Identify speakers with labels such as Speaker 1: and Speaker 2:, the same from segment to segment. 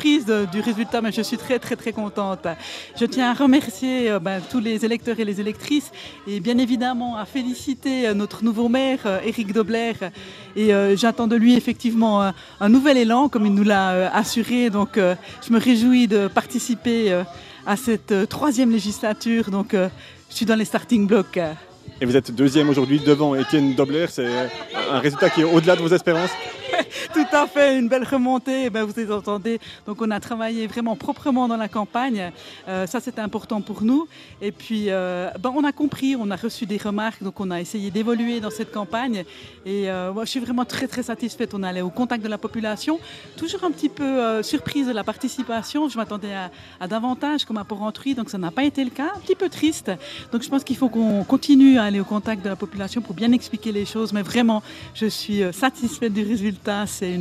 Speaker 1: surprise du résultat, mais je suis très très très contente. Je tiens à remercier tous les électeurs et les électrices et bien évidemment à féliciter notre nouveau maire, Éric Dobler. Et j'attends de lui effectivement un nouvel élan, comme il nous l'a assuré. Donc je me réjouis de participer à cette troisième législature. Donc je suis dans les starting blocks.
Speaker 2: Et vous êtes deuxième aujourd'hui devant Étienne Dobler. C'est un résultat qui est au-delà de vos espérances?
Speaker 1: Tout à fait, une belle remontée, vous les entendez. Donc on a travaillé vraiment proprement dans la campagne, ça c'est important pour nous. Et puis on a compris, on a reçu des remarques, donc on a essayé d'évoluer dans cette campagne. Et moi je suis vraiment très très satisfaite, on allait au contact de la population. Toujours un petit peu surprise de la participation, je m'attendais à davantage comme à Port-Rentruy, donc ça n'a pas été le cas, un petit peu triste. Donc je pense qu'il faut qu'on continue à aller au contact de la population pour bien expliquer les choses. Mais vraiment, je suis satisfaite du résultat. C'est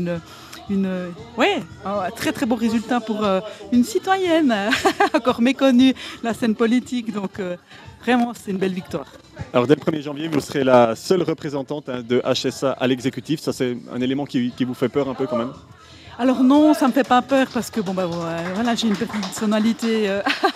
Speaker 1: un très très beau résultat pour une citoyenne encore méconnue de la scène politique. Donc vraiment, c'est une belle victoire.
Speaker 2: Alors dès le 1er janvier, vous serez la seule représentante de HSA à l'exécutif. Ça, c'est un élément qui vous fait peur un peu quand même?
Speaker 1: Alors non, ça ne me fait pas peur parce que voilà, j'ai une personnalité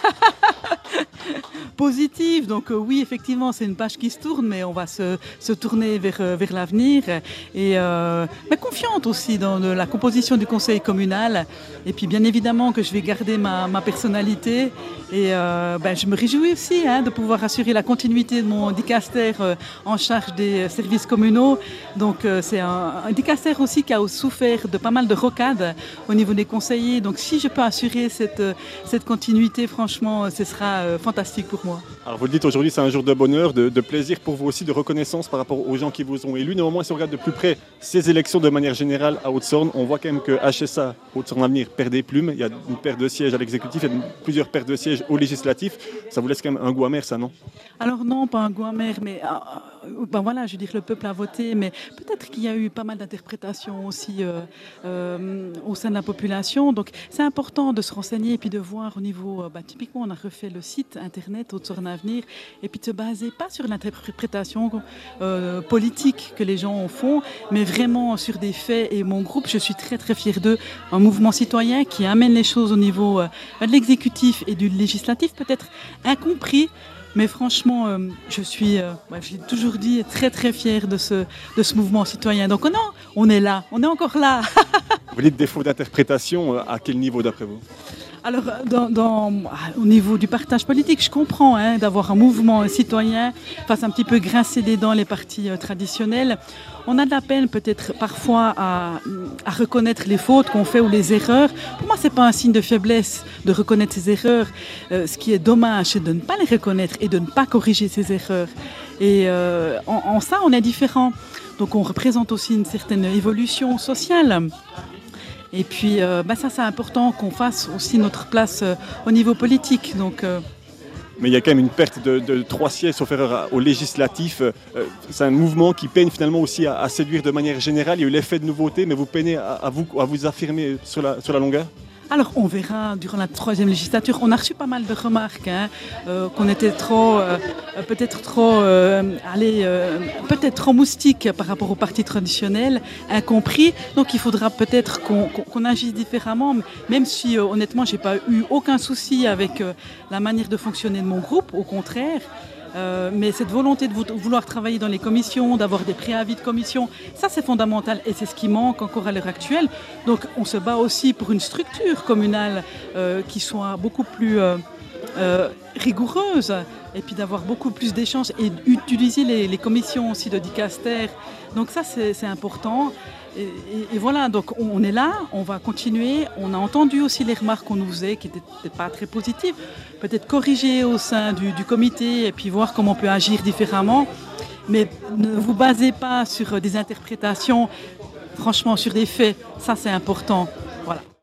Speaker 1: positive. Donc oui, effectivement, c'est une page qui se tourne, mais on va se tourner vers l'avenir. Et mais confiante aussi dans la composition du conseil communal. Et puis bien évidemment que je vais garder ma personnalité. Et je me réjouis aussi de pouvoir assurer la continuité de mon dicaster en charge des services communaux. Donc c'est un dicaster aussi qui a souffert de pas mal de rocades au niveau des conseillers. Donc si je peux assurer cette continuité, franchement, ce sera fantastique pour moi.
Speaker 2: Alors vous le dites aujourd'hui, c'est un jour de bonheur, de plaisir pour vous aussi, de reconnaissance par rapport aux gens qui vous ont élus. Néanmoins, si on regarde de plus près ces élections de manière générale à Haute-Saône, on voit quand même que HSA, Haute-Saône Avenir, perd des plumes. Il y a une paire de sièges à l'exécutif, il y a plusieurs paires de sièges au législatif. Ça vous laisse quand même un goût amer, ça, non?
Speaker 1: Alors non, pas un goût amer, mais voilà, je veux dire, le peuple a voté, mais peut-être qu'il y a eu pas mal d'interprétations aussi au sein de la population. Donc c'est important de se renseigner et puis de voir au niveau, typiquement on a refait le site internet Haute-Saône Avenir, et puis de se baser pas sur l'interprétation politique que les gens font, mais vraiment sur des faits. Et mon groupe, je suis très très fière d'eux, un mouvement citoyen qui amène les choses au niveau de l'exécutif et du législatif, peut-être incompris. Mais franchement, je l'ai toujours dit, très très fière de ce mouvement citoyen. Donc non, on est là, on est encore là.
Speaker 2: Vous dites défaut d'interprétation, à quel niveau d'après vous?
Speaker 1: Alors, au niveau du partage politique, je comprends d'avoir un mouvement citoyen fasse un petit peu grincer des dents les partis traditionnels. On a de la peine peut-être parfois à reconnaître les fautes qu'on fait ou les erreurs. Pour moi, ce n'est pas un signe de faiblesse de reconnaître ses erreurs. Ce qui est dommage, c'est de ne pas les reconnaître et de ne pas corriger ses erreurs. Et en ça, on est différent. Donc on représente aussi une certaine évolution sociale. Et puis, ça, c'est important qu'on fasse aussi notre place au niveau politique. Donc,
Speaker 2: Mais il y a quand même une perte de 3 sièges, sauf erreur, au législatif. C'est un mouvement qui peine finalement aussi à séduire de manière générale. Il y a eu l'effet de nouveauté, mais vous peinez à vous affirmer sur la longueur?
Speaker 1: Alors, on verra durant la 3e législature. On a reçu pas mal de remarques qu'on était peut-être trop moustique par rapport aux partis traditionnels, incompris. Donc, il faudra peut-être qu'on agisse différemment. Même si, honnêtement, j'ai pas eu aucun souci avec la manière de fonctionner de mon groupe. Au contraire. Mais cette volonté de vouloir travailler dans les commissions, d'avoir des préavis de commission, ça c'est fondamental et c'est ce qui manque encore à l'heure actuelle. Donc on se bat aussi pour une structure communale qui soit beaucoup plus rigoureuse et puis d'avoir beaucoup plus d'échanges et d'utiliser les commissions aussi de dicaster. Donc ça c'est important. Et voilà, donc on est là, on va continuer. On a entendu aussi les remarques qu'on nous faisait qui n'étaient pas très positives. Peut-être corriger au sein du comité et puis voir comment on peut agir différemment. Mais ne vous basez pas sur des interprétations, franchement sur des faits. Ça c'est important. Voilà.